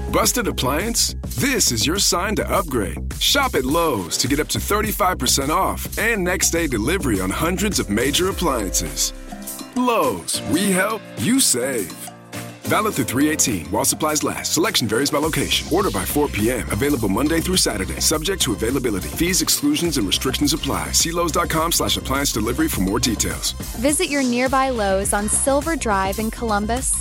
Busted appliance? This is your sign to upgrade. Shop at Lowe's to get up to 35% off and next day delivery on hundreds of major appliances. Lowe's, we help, you save. Valid through 3/18 while supplies last. Selection varies by location. Order by 4 p.m. Available Monday through Saturday. Subject to availability. Fees, exclusions, and restrictions apply. See Lowes.com/appliance delivery for more details. Visit your nearby Lowe's on Silver Drive in Columbus.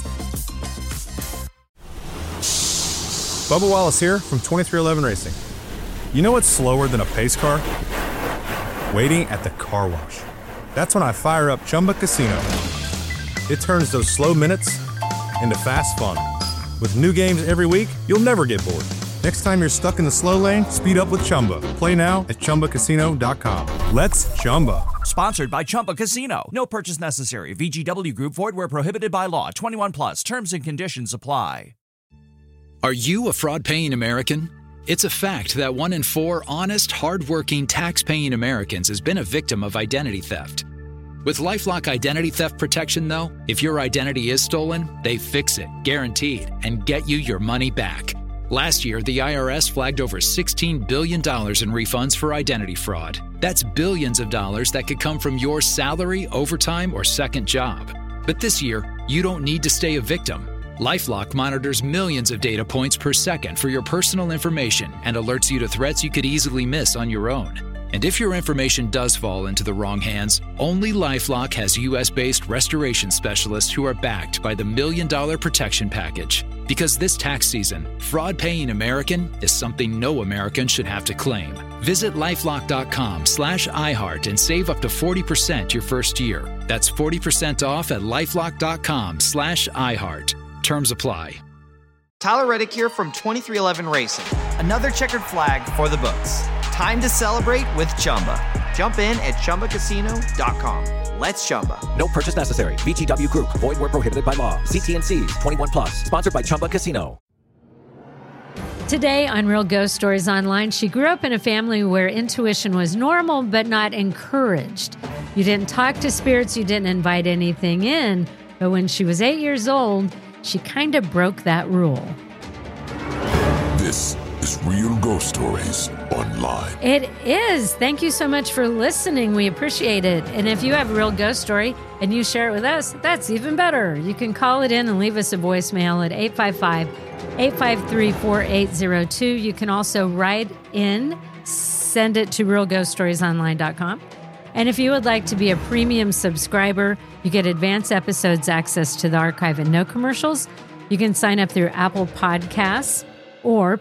Bubba Wallace here from 2311 Racing. You know what's slower than a pace car? Waiting at the car wash. That's when I fire up Chumba Casino. It turns those slow minutes into fast fun. With new games every week, you'll never get bored. Next time you're stuck in the slow lane, speed up with Chumba. Play now at ChumbaCasino.com. Let's Chumba. Sponsored by Chumba Casino. No purchase necessary. VGW Group. Void where prohibited by law. 21 plus. Terms and conditions apply. Are you a fraud-paying American? It's a fact that 1 in 4 honest, hard-working, tax-paying Americans has been a victim of identity theft. With LifeLock Identity Theft Protection, though, if your identity is stolen, they fix it, guaranteed, and get you your money back. Last year, the IRS flagged over $16 billion in refunds for identity fraud. That's billions of dollars that could come from your salary, overtime, or second job. But this year, you don't need to stay a victim. LifeLock monitors millions of data points per second for your personal information and alerts you to threats you could easily miss on your own. And if your information does fall into the wrong hands, only LifeLock has U.S.-based restoration specialists who are backed by the $1 Million Protection Package. Because this tax season, fraud-paying American is something no American should have to claim. Visit LifeLock.com/iHeart and save up to 40% your first year. That's 40% off at LifeLock.com/iHeart. Terms apply. Tyler Reddick here from 2311 Racing. Another checkered flag for the books. Time to celebrate with Chumba. Jump in at ChumbaCasino.com. Let's Chumba. No purchase necessary. VGW Group. Void where prohibited by law. See T&Cs. 21 plus. Sponsored by Chumba Casino. Today on Real Ghost Stories Online, she grew up in a family where intuition was normal but not encouraged. You didn't talk to spirits. You didn't invite anything in. But when she was 8 years old, she kind of broke that rule. This is Real Ghost Stories Online. It is. Thank you so much for listening. We appreciate it. And if you have a real ghost story and you share it with us, that's even better. You can call it in and leave us a voicemail at 855-853-4802. You can also write in, send it to realghoststoriesonline.com. And if you would like to be a premium subscriber, you get advanced episodes, access to the archive, and no commercials. You can sign up through Apple Podcasts or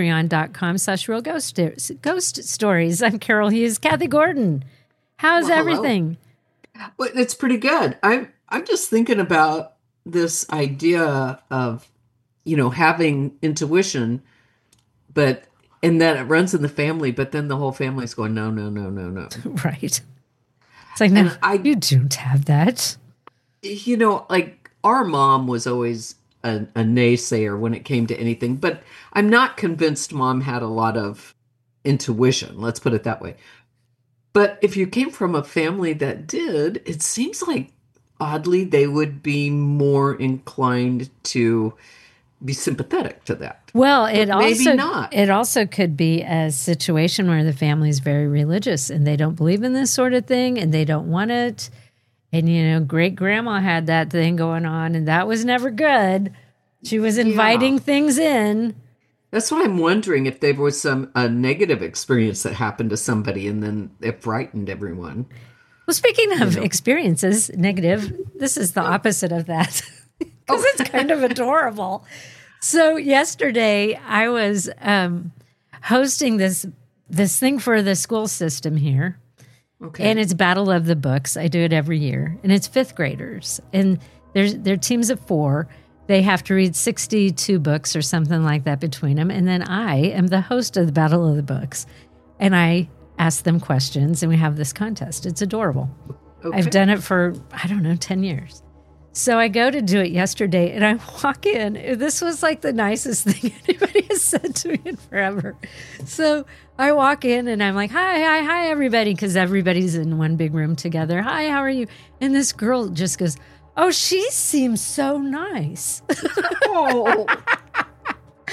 patreon.com/realghoststories. I'm Carol Hughes. Kathy Gordon, how's everything? Well, it's pretty good. I'm just thinking about this idea of, having intuition, and then it runs in the family, but then the whole family's going, no. Right. It's like, no, you don't have that. Our mom was always a naysayer when it came to anything, but I'm not convinced Mom had a lot of intuition. Let's put it that way. But if you came from a family that did, it seems like oddly they would be more inclined to be sympathetic to that. Well, maybe not. It also could be a situation where the family is very religious and they don't believe in this sort of thing and they don't want it. And, great grandma had that thing going on and that was never good. She was inviting things in. That's what I'm wondering, if there was a negative experience that happened to somebody and then it frightened everyone. Well, speaking of experiences, negative, this is the opposite of that. Because it's kind of adorable. So yesterday I was hosting this thing for the school system here. Okay. And it's Battle of the Books. I do it every year. And it's fifth graders. And they're teams of 4. They have to read 62 books or something like that between them. And then I am the host of the Battle of the Books. And I ask them questions and we have this contest. It's adorable. Okay. I've done it for, 10 years. So I go to do it yesterday and I walk in. This was like the nicest thing anybody has said to me in forever. So I walk in and I'm like, hi, everybody, because everybody's in one big room together. Hi, how are you? And this girl just goes, oh, she seems so nice. Oh. It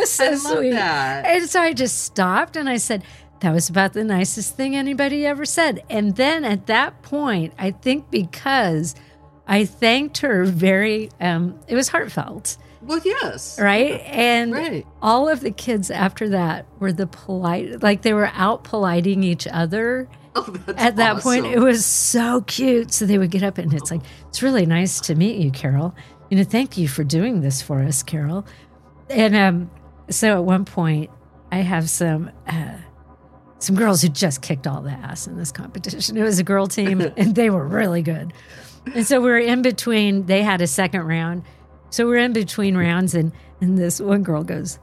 was so I love sweet. that. And so I just stopped and I said, that was about the nicest thing anybody ever said. And then at that point, I think because I thanked her very, it was heartfelt. Well, yes. Right? And Right. all of the kids after that were the polite, like they were out politing each other. Oh, that's At that point, awesome. it was so cute. So they would get up and it's like, it's really nice to meet you, Carol. Thank you for doing this for us, Carol. And so at one point, I have some girls who just kicked all the ass in this competition. It was a girl team, and they were really good. And so we were in between. They had a second round. So we're in between rounds, and this one girl goes,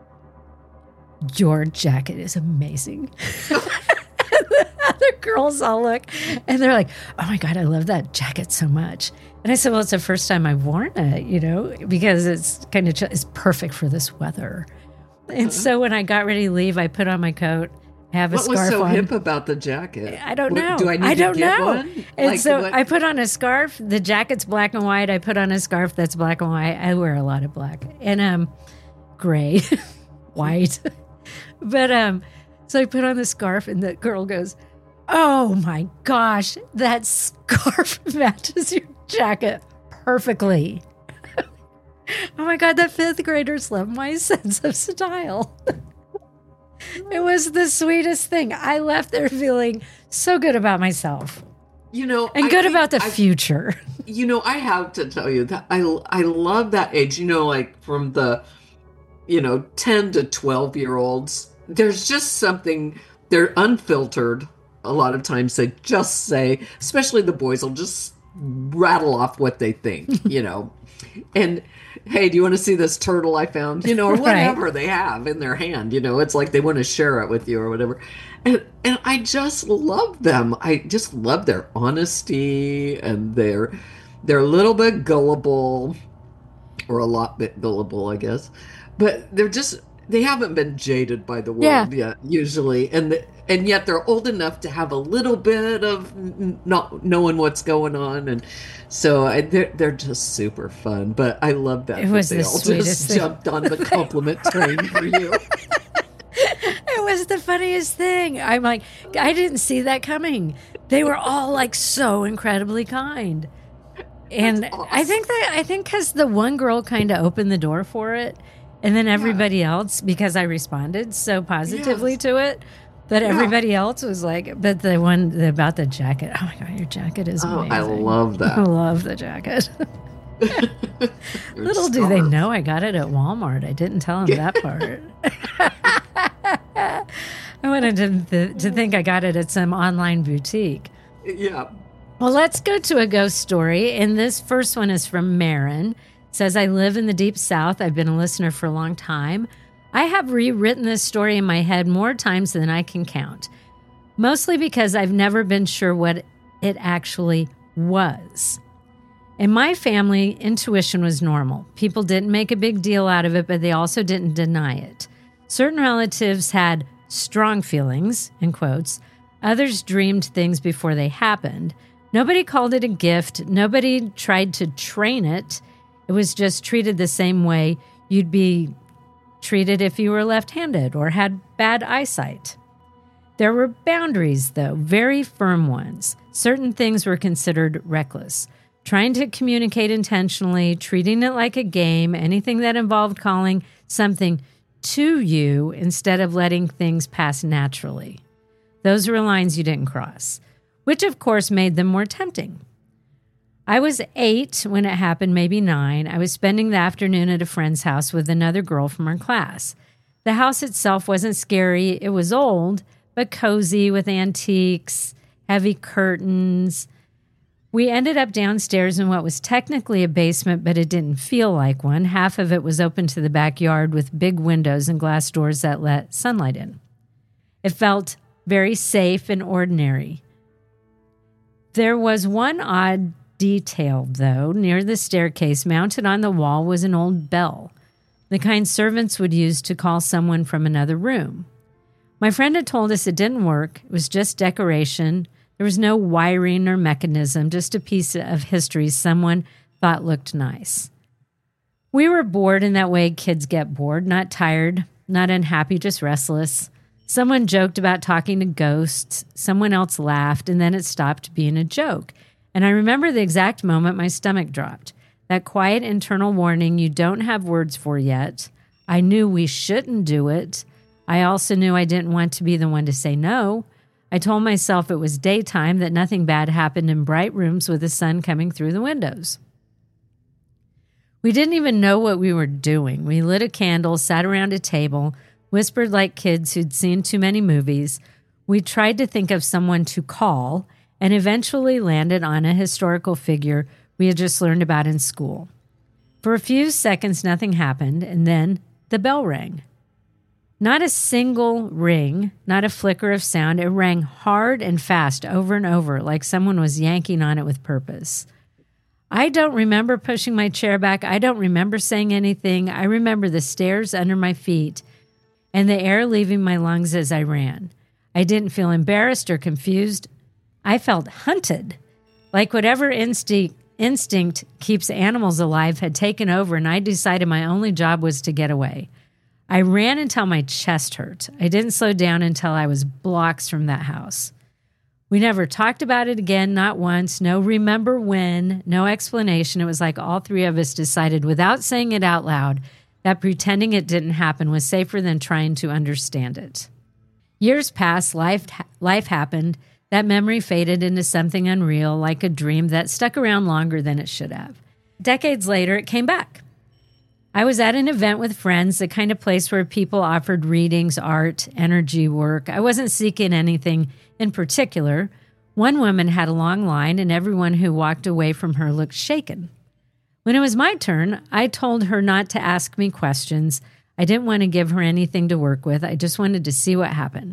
your jacket is amazing. The other girls all look, and they're like, oh my God, I love that jacket so much. And I said, well, it's the first time I've worn it, because it's kind of, it's perfect for this weather. And so when I got ready to leave, I put on my coat. I have a What was scarf so on. hip about the jacket? I don't know. Do I need to get one? And so what- I put on a scarf. The jacket's black and white. I put on a scarf that's black and white. I wear a lot of black and gray, white. But so I put on the scarf, and the girl goes, "Oh my gosh, that scarf matches your jacket perfectly." Oh my God, that fifth graders love my sense of style. It was the sweetest thing. I left there feeling so good about myself. And I good think about the future. I have to tell you that I love that age, like from the, 10 to 12-year-olds. There's just something, they're unfiltered. A lot of times they just say, especially the boys will just rattle off what they think, And hey, do you want to see this turtle I found? Or whatever they have in their hand. It's like they want to share it with you or whatever. And I just love them. I just love their honesty, and they're a little bit gullible, or a lot bit gullible, I guess. But they haven't been jaded by the world yet, usually. And yet they're old enough to have a little bit of not knowing what's going on. And so they're just super fun. But I love that. It was they the all sweetest just thing. jumped on the compliment train for you. It was the funniest thing. I'm like, I didn't see that coming. They were all like so incredibly kind. And awesome. I think because the one girl kind of opened the door for it, and then everybody else, because I responded so positively to it, that everybody else was like, but the one about the jacket, oh my God, your jacket is amazing. I love that. I love the jacket. Little do they know I got it at Walmart. I didn't tell them that part. I wanted to think I got it at some online boutique. Yeah. Well, let's go to a ghost story. And this first one is from Marin. It says, I live in the Deep South. I've been a listener for a long time. I have rewritten this story in my head more times than I can count, mostly because I've never been sure what it actually was. In my family, intuition was normal. People didn't make a big deal out of it, but they also didn't deny it. Certain relatives had strong feelings, in quotes. Others dreamed things before they happened. Nobody called it a gift. Nobody tried to train it. It was just treated the same way you'd be treated if you were left-handed or had bad eyesight. There were boundaries, though, very firm ones. Certain things were considered reckless. Trying to communicate intentionally, treating it like a game, anything that involved calling something to you instead of letting things pass naturally. Those were lines you didn't cross, which of course made them more tempting. I was 8 when it happened, maybe 9. I was spending the afternoon at a friend's house with another girl from our class. The house itself wasn't scary. It was old, but cozy with antiques, heavy curtains. We ended up downstairs in what was technically a basement, but it didn't feel like one. Half of it was open to the backyard with big windows and glass doors that let sunlight in. It felt very safe and ordinary. There was one odd detail, though. Near the staircase, mounted on the wall, was an old bell, the kind servants would use to call someone from another room. My friend had told us it didn't work. It was just decoration. There was no wiring or mechanism, just a piece of history someone thought looked nice. We were bored in that way kids get bored, not tired, not unhappy, just restless. Someone joked about talking to ghosts. Someone else laughed, and then it stopped being a joke. And I remember the exact moment my stomach dropped. That quiet internal warning you don't have words for yet. I knew we shouldn't do it. I also knew I didn't want to be the one to say no. I told myself it was daytime, that nothing bad happened in bright rooms with the sun coming through the windows. We didn't even know what we were doing. We lit a candle, sat around a table, whispered like kids who'd seen too many movies. We tried to think of someone to call and eventually landed on a historical figure we had just learned about in school. For a few seconds, nothing happened, and then the bell rang. Not a single ring, not a flicker of sound. It rang hard and fast over and over, like someone was yanking on it with purpose. I don't remember pushing my chair back. I don't remember saying anything. I remember the stairs under my feet and the air leaving my lungs as I ran. I didn't feel embarrassed or confused. I felt hunted, like whatever instinct keeps animals alive had taken over, and I decided my only job was to get away. I ran until my chest hurt. I didn't slow down until I was blocks from that house. We never talked about it again, not once. No remember when, no explanation. It was like all three of us decided without saying it out loud that pretending it didn't happen was safer than trying to understand it. Years passed, life happened. That memory faded into something unreal, like a dream that stuck around longer than it should have. Decades later, it came back. I was at an event with friends, the kind of place where people offered readings, art, energy work. I wasn't seeking anything in particular. One woman had a long line, and everyone who walked away from her looked shaken. When it was my turn, I told her not to ask me questions. I didn't want to give her anything to work with. I just wanted to see what happened.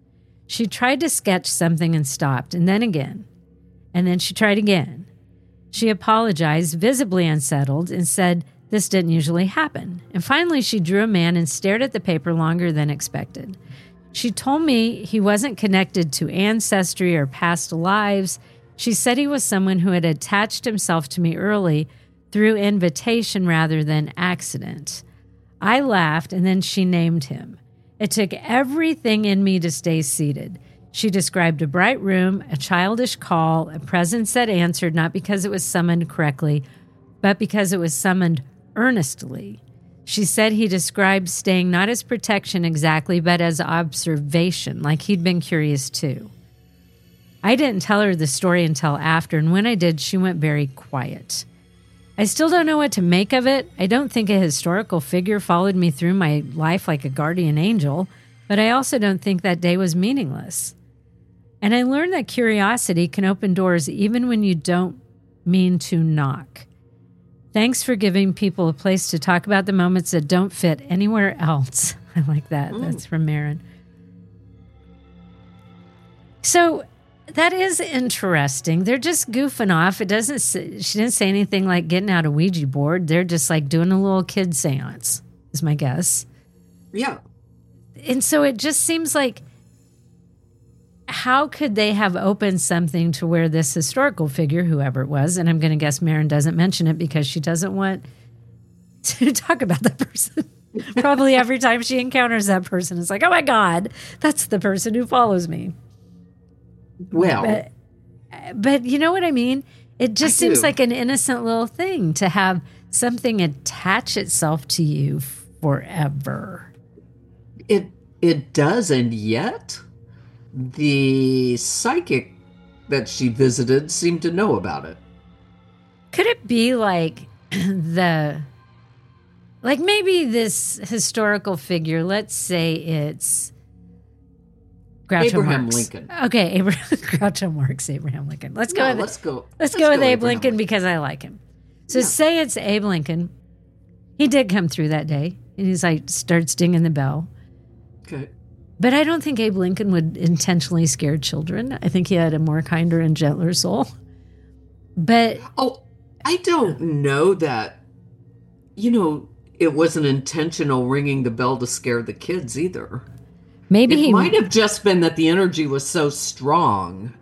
She tried to sketch something and stopped, and then again. And then she tried again. She apologized, visibly unsettled, and said this didn't usually happen. And finally, she drew a man and stared at the paper longer than expected. She told me he wasn't connected to ancestry or past lives. She said he was someone who had attached himself to me early through invitation rather than accident. I laughed, and then she named him. It took everything in me to stay seated. She described a bright room, a childish call, a presence that answered not because it was summoned correctly, but because it was summoned earnestly. She said he described staying not as protection exactly, but as observation, like he'd been curious too. I didn't tell her the story until after, and when I did, she went very quiet. I still don't know what to make of it. I don't think a historical figure followed me through my life like a guardian angel, but I also don't think that day was meaningless. And I learned that curiosity can open doors even when you don't mean to knock. Thanks for giving people a place to talk about the moments that don't fit anywhere else. I like that. That's from Marin. So that is interesting. They're just goofing off. She didn't say anything like getting out a Ouija board. They're just like doing a little kid seance, is my guess. Yeah. And so it just seems like, how could they have opened something to where this historical figure, whoever it was, and I'm going to guess Marin doesn't mention it because she doesn't want to talk about that person. Probably every time she encounters that person, it's like, oh my God, that's the person who follows me. Well, but you know what I mean? It just seems like an innocent little thing to have something attach itself to you forever. It does, and yet the psychic that she visited seemed to know about it. Could it be like maybe this historical figure, let's say it's Groucho Abraham Marx. Lincoln. Okay, Groucho Marx, Abraham Lincoln. Let's go with Abe Lincoln because I like him. So say it's Abe Lincoln. He did come through that day, and he's like, starts dinging the bell. Okay. But I don't think Abe Lincoln would intentionally scare children. I think he had a more kinder and gentler soul. But I don't know that, it wasn't intentional ringing the bell to scare the kids either. Maybe it might have just been that the energy was so strong,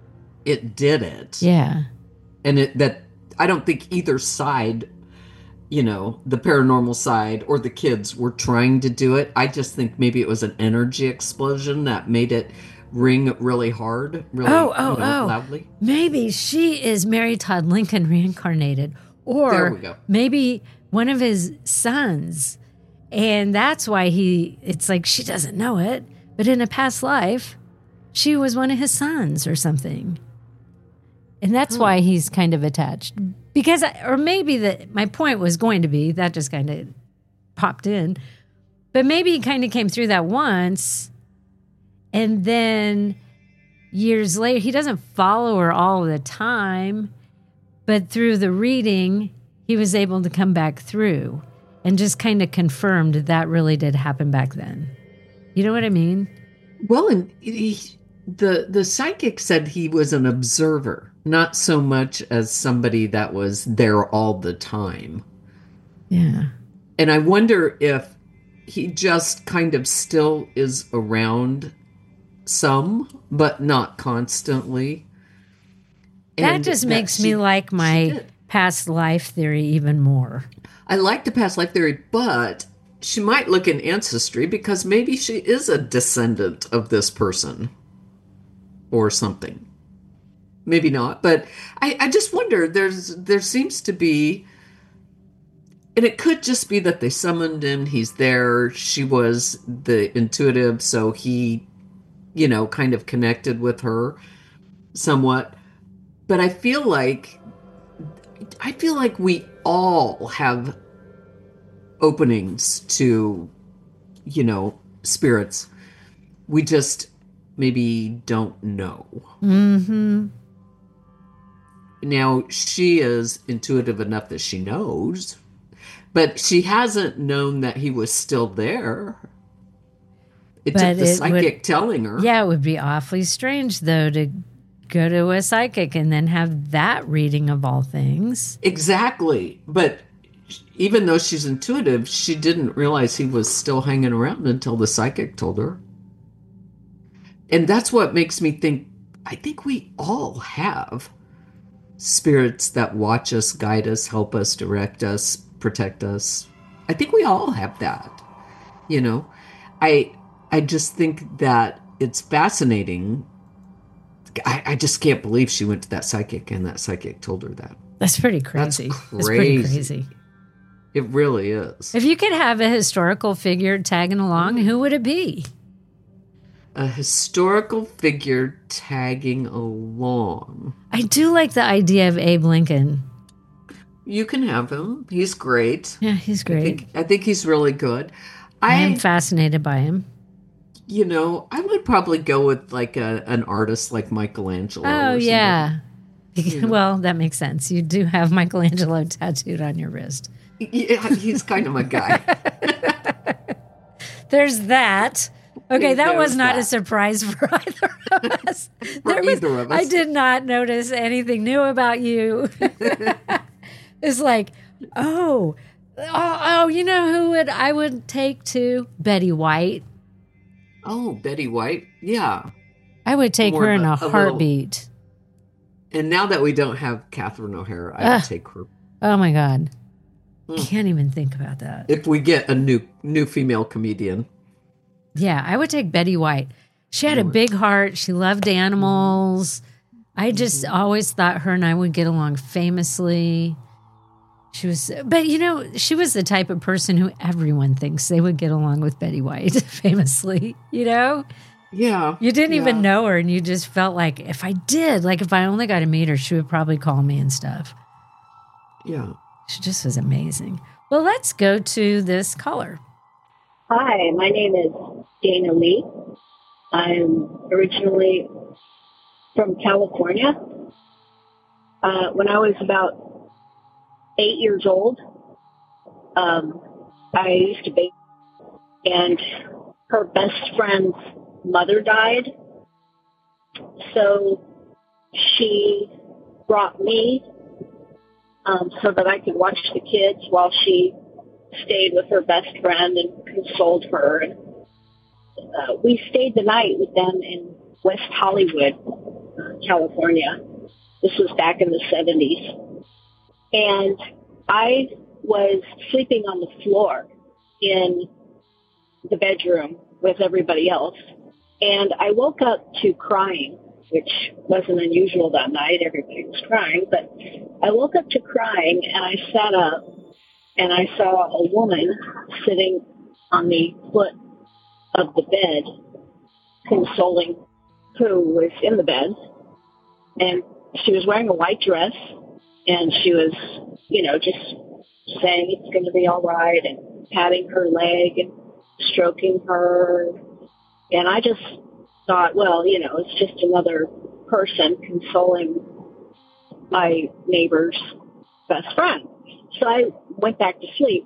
it did it. Yeah. And that I don't think either side the paranormal side or the kids were trying to do it. I just think maybe it was an energy explosion that made it ring really hard, really loudly. Maybe she is Mary Todd Lincoln reincarnated, or there we go. Maybe one of his sons, and that's why it's like she doesn't know it, but in a past life, she was one of his sons or something. And that's why he's kind of attached. Because, or maybe my point was going to be, that just kind of popped in, but maybe he kind of came through that once, and then years later, he doesn't follow her all the time, but through the reading, he was able to come back through and just kind of confirmed that really did happen back then. You know what I mean? Well, and the psychic said he was an observer, not so much as somebody that was there all the time. Yeah. And I wonder if he just kind of still is around some, but not constantly. That just makes me like my past life theory even more. I like the past life theory, but she might look in ancestry because maybe she is a descendant of this person or something. Maybe not, but I just wonder, there seems to be, and it could just be that they summoned him, he's there, she was the intuitive, so he, kind of connected with her somewhat. But I feel like we all have openings to, spirits. We just maybe don't know. Mm-hmm. Now, she is intuitive enough that she knows, but she hasn't known that he was still there. It took the psychic telling her. Yeah, it would be awfully strange, though, to go to a psychic and then have that reading of all things. Exactly. But even though she's intuitive, she didn't realize he was still hanging around until the psychic told her. And that's what makes me think, I think we all have spirits that watch us, guide us, help us, direct us, protect us. I think we all have that. I just think that it's fascinating. I just can't believe she went to that psychic and that psychic told her that. That's pretty crazy. That's pretty crazy. It really is. If you could have a historical figure tagging along, who would it be? A historical figure tagging along. I do like the idea of Abe Lincoln. You can have him. He's great. Yeah, he's great. I think he's really good. I am fascinated by him. I would probably go with like an artist like Michelangelo. Oh, yeah. Well, that makes sense. You do have Michelangelo tattooed on your wrist. Yeah, he's kind of my guy. There's that. Okay, that was not a surprise for either of us. Either of us. I did not notice anything new about you. It's like, you know who I would take to? Betty White. Oh, Betty White. Yeah. I would take her in a heartbeat. And now that we don't have Catherine O'Hara, I would take her. Oh my God. Can't even think about that. If we get a new female comedian. Yeah, I would take Betty White. She had a big heart. She loved animals. I just always thought her and I would get along famously. She was the type of person who everyone thinks they would get along with Betty White famously, Yeah. You didn't even know her and you just felt like if I only got to meet her, she would probably call me and stuff. Yeah. She just was amazing. Well, let's go to this caller. Hi, my name is Dana Lee. I'm originally from California. When I was about 8 years old, I used to bake, and her best friend's mother died. So she brought me so that I could watch the kids while she stayed with her best friend and consoled her. And we stayed the night with them in West Hollywood, California. This was back in the 70s. And I was sleeping on the floor in the bedroom with everybody else. And I woke up to crying, which wasn't unusual that night. Everybody was crying. But I woke up to crying, and I sat up, and I saw a woman sitting on the foot of the bed, consoling who was in the bed. And she was wearing a white dress, and she was, just saying it's going to be all right, and patting her leg and stroking her. And I just thought, well, it's just another person consoling my neighbor's best friend. So I went back to sleep.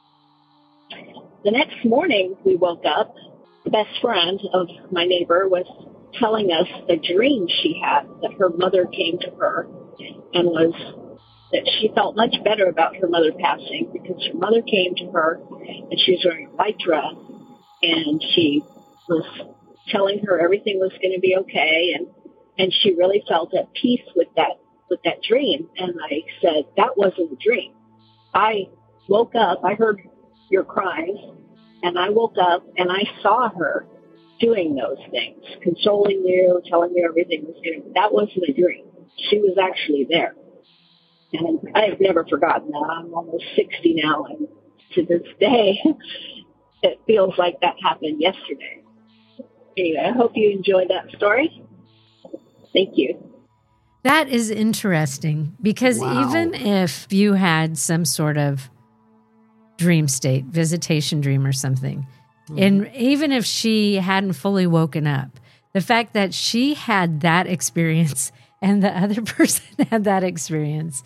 The next morning we woke up. The best friend of my neighbor was telling us a dream she had, that her mother came to her and that she felt much better about her mother passing because her mother came to her and she was wearing a white dress, and she was telling her everything was going to be okay, and she really felt at peace with that dream. And I said, that wasn't a dream. I woke up, I heard your cries, and I woke up and I saw her doing those things, consoling you, telling you everything was good. That wasn't a dream. She was actually there. And I've never forgotten that. I'm almost 60 now, and to this day, it feels like that happened yesterday. Anyway, I hope you enjoyed that story. Thank you. That is interesting, because even if you had some sort of dream state, visitation dream or something, and even if she hadn't fully woken up, the fact that she had that experience and the other person had that experience,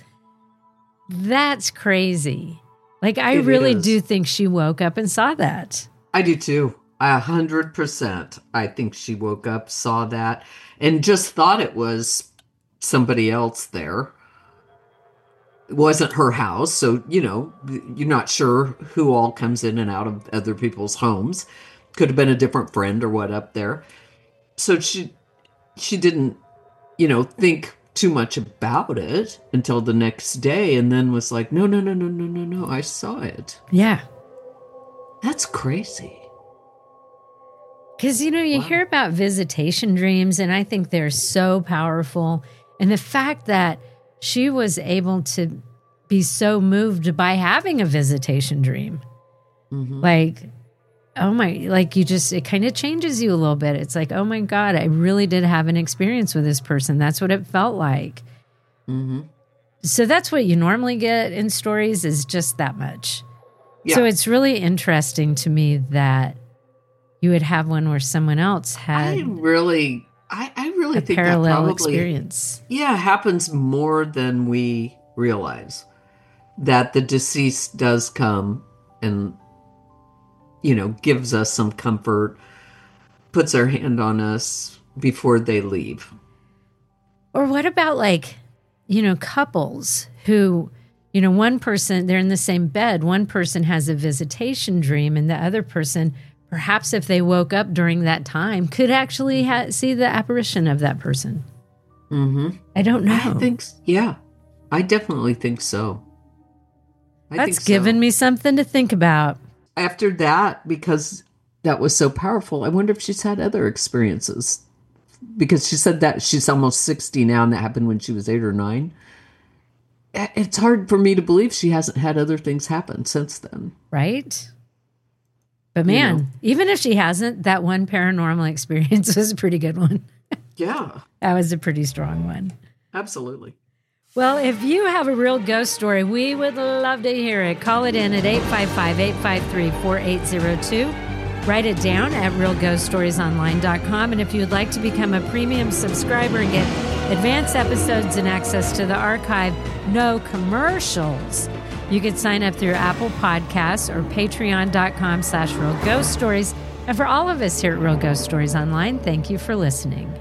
that's crazy. Like, I really do think she woke up and saw that. I do too. 100%. I think she woke up, saw that, and just thought it was somebody else there. It wasn't her house, so, you're not sure who all comes in and out of other people's homes. Could have been a different friend or what up there. So she didn't, think too much about it until the next day, and then was like, no, I saw it. Yeah. That's crazy. Because, you hear about visitation dreams, and I think they're so powerful. And the fact that she was able to be so moved by having a visitation dream, like, it kind of changes you a little bit. It's like, oh my God, I really did have an experience with this person. That's what it felt like. So that's what you normally get in stories, is just that much. Yeah. So it's really interesting to me that you would have one where someone else had I really think parallel that probably experience. Yeah, happens more than we realize. That the deceased does come and, gives us some comfort, puts their hand on us before they leave. Or what about couples who, one person, they're in the same bed, one person has a visitation dream, and the other person, perhaps if they woke up during that time, could actually see the apparition of that person. I don't know. I definitely think so. That's given me something to think about. After that, because that was so powerful, I wonder if she's had other experiences. Because she said that she's almost 60 now, and that happened when she was 8 or 9. It's hard for me to believe she hasn't had other things happen since then. Right? But man, even if she hasn't, that one paranormal experience was a pretty good one. Yeah. That was a pretty strong one. Absolutely. Well, if you have a real ghost story, we would love to hear it. Call it in at 855-853-4802. Write it down at realghoststoriesonline.com. And if you'd like to become a premium subscriber and get advanced episodes and access to the archive, no commercials, you could sign up through Apple Podcasts or patreon.com/realghoststories. And for all of us here at Real Ghost Stories Online, thank you for listening.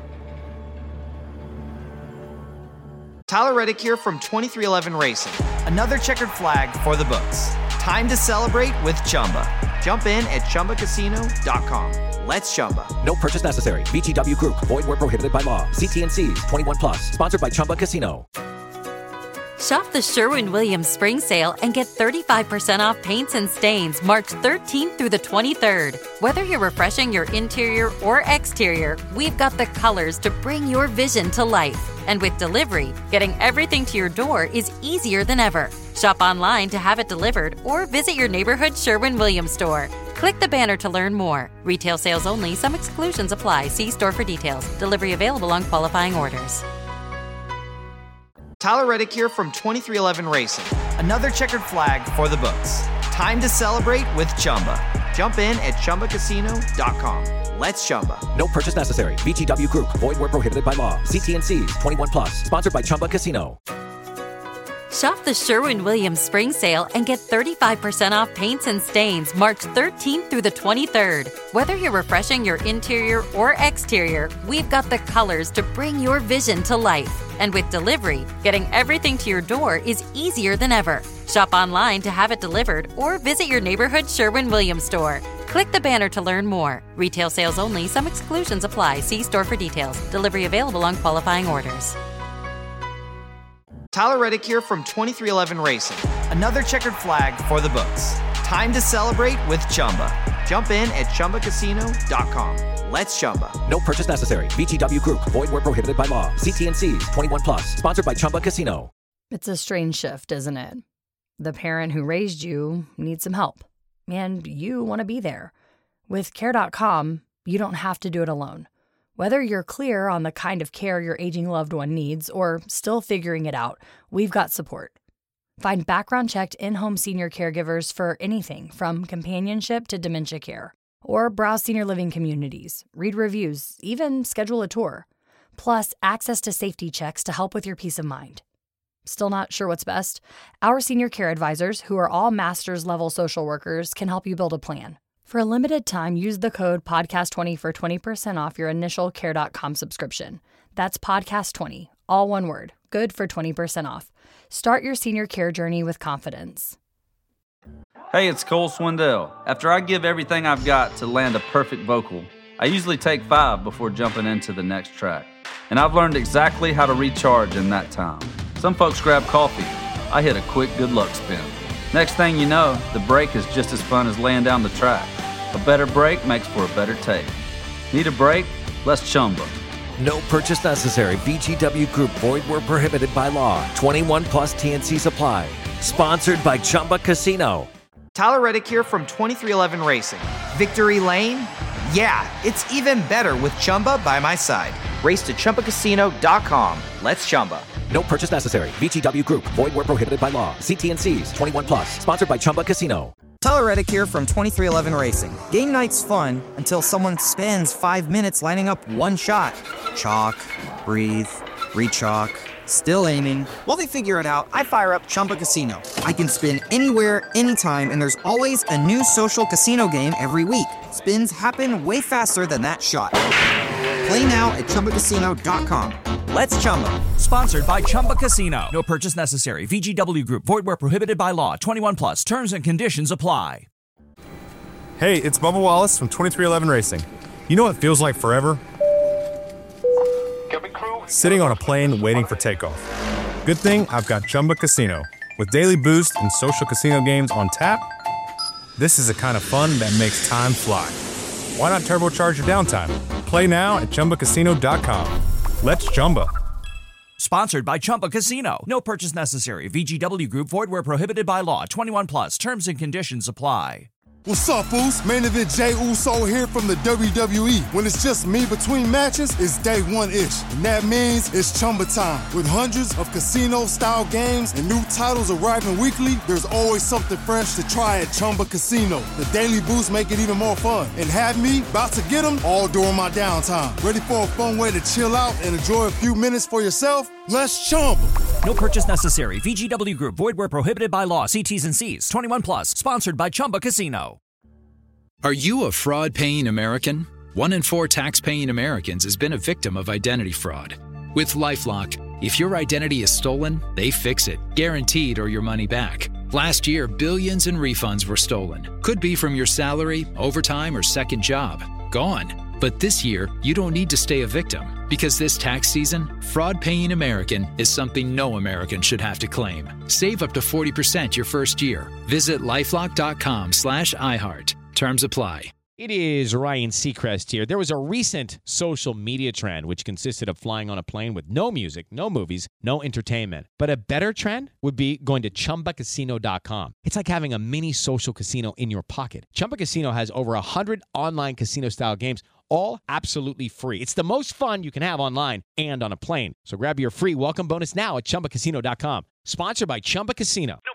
Tyler Reddick here from 2311 Racing. Another checkered flag for the books. Time to celebrate with Chumba. Jump in at ChumbaCasino.com. Let's Chumba. No purchase necessary. VGW Group. Void where prohibited by law. See T&Cs. 21+. Sponsored by Chumba Casino. Shop the Sherwin-Williams Spring Sale and get 35% off paints and stains March 13th through the 23rd. Whether you're refreshing your interior or exterior, we've got the colors to bring your vision to life. And with delivery, getting everything to your door is easier than ever. Shop online to have it delivered or visit your neighborhood Sherwin-Williams store. Click the banner to learn more. Retail sales only. Some exclusions apply. See store for details. Delivery available on qualifying orders. Tyler Reddick here from 2311 Racing. Another checkered flag for the books. Time to celebrate with Chumba. Jump in at ChumbaCasino.com. Let's Chumba. No purchase necessary. VGW Group. Void where prohibited by law. See T&Cs. 21 plus. Sponsored by Chumba Casino. Shop the Sherwin-Williams Spring Sale and get 35% off paints and stains March 13th through the 23rd. Whether you're refreshing your interior or exterior, we've got the colors to bring your vision to life. And with delivery, getting everything to your door is easier than ever. Shop online to have it delivered or visit your neighborhood Sherwin-Williams store. Click the banner to learn more. Retail sales only. Some exclusions apply. See store for details. Delivery available on qualifying orders. Tyler Reddick here from 2311 Racing. Another checkered flag for the books. Time to celebrate with Chumba. Jump in at ChumbaCasino.com. Let's Chumba. No purchase necessary. VGW Group. Void where prohibited by law. See T&Cs. 21 plus. Sponsored by Chumba Casino. It's a strange shift, isn't it? The parent who raised you needs some help, and you want to be there. With Care.com, you don't have to do it alone. Whether you're clear on the kind of care your aging loved one needs or still figuring it out, we've got support. Find background-checked in-home senior caregivers for anything from companionship to dementia care. Or browse senior living communities, read reviews, even schedule a tour. Plus, access to safety checks to help with your peace of mind. Still not sure what's best? Our senior care advisors, who are all master's-level social workers, can help you build a plan. For a limited time, use the code PODCAST20 for 20% off your initial Care.com subscription. That's PODCAST20, all one word, good for 20% off. Start your senior care journey with confidence. Hey, it's Cole Swindell. After I give everything I've got to land a perfect vocal, I usually take 5 before jumping into the next track. And I've learned exactly how to recharge in that time. Some folks grab coffee. I hit a quick good luck spin. Next thing you know, the break is just as fun as laying down the track. A better break makes for a better take. Need a break? Let's Chumba. No purchase necessary. VGW Group. Void where prohibited by law. 21 plus T&Cs apply. Sponsored by Chumba Casino. Tyler Reddick here from 2311 Racing. Victory Lane? Yeah, it's even better with Chumba by my side. Race to ChumbaCasino.com. Let's Chumba. No purchase necessary. VGW Group. Void where prohibited by law. See T&Cs. 21 plus. Sponsored by Chumba Casino. Tyler Reddick here from 2311 Racing. Game night's fun until someone spends 5 minutes lining up one shot. Chalk, breathe, re-chalk, still aiming. While they figure it out, I fire up Chumba Casino. I can spin anywhere, anytime, and there's always a new social casino game every week. Spins happen way faster than that shot. Play now at ChumbaCasino.com. Let's Chumba. Sponsored by Chumba Casino. No purchase necessary. VGW Group. Void where prohibited by law. 21 plus. Terms and conditions apply. Hey, it's Bubba Wallace from 2311 Racing. You know what feels like forever? Sitting on a plane waiting for takeoff. Good thing I've got Chumba Casino. With daily boost and social casino games on tap, this is the kind of fun that makes time fly. Why not turbocharge your downtime? Play now at ChumbaCasino.com. Let's Chumba. Sponsored by Chumba Casino. No purchase necessary. VGW Group. Void where prohibited by law. 21 plus. Terms and conditions apply. What's up, fools? Main event Jey Uso here from the WWE. When it's just me between matches, it's day one-ish. And that means it's Chumba time. With hundreds of casino-style games and new titles arriving weekly, there's always something fresh to try at Chumba Casino. The daily boosts make it even more fun. And have me about to get them all during my downtime. Ready for a fun way to chill out and enjoy a few minutes for yourself? Let's Chumba. No purchase necessary. VGW Group. Void where prohibited by law. See T's and C's. 21 plus. Sponsored by Chumba Casino. Are you a fraud-paying American? 1 in 4 tax-paying Americans has been a victim of identity fraud. With LifeLock, if your identity is stolen, they fix it, guaranteed, or your money back. Last year, billions in refunds were stolen. Could be from your salary, overtime, or second job. Gone. But this year, you don't need to stay a victim, because this tax season, fraud-paying American is something no American should have to claim. Save up to 40% your first year. Visit LifeLock.com/iHeart. Terms apply. It is Ryan Seacrest here. There was a recent social media trend which consisted of flying on a plane with no music, no movies, no entertainment. But a better trend would be going to ChumbaCasino.com. It's like having a mini social casino in your pocket. Chumba Casino has over 100 online casino-style games, all absolutely free. It's the most fun you can have online and on a plane. So grab your free welcome bonus now at ChumbaCasino.com. Sponsored by Chumba Casino.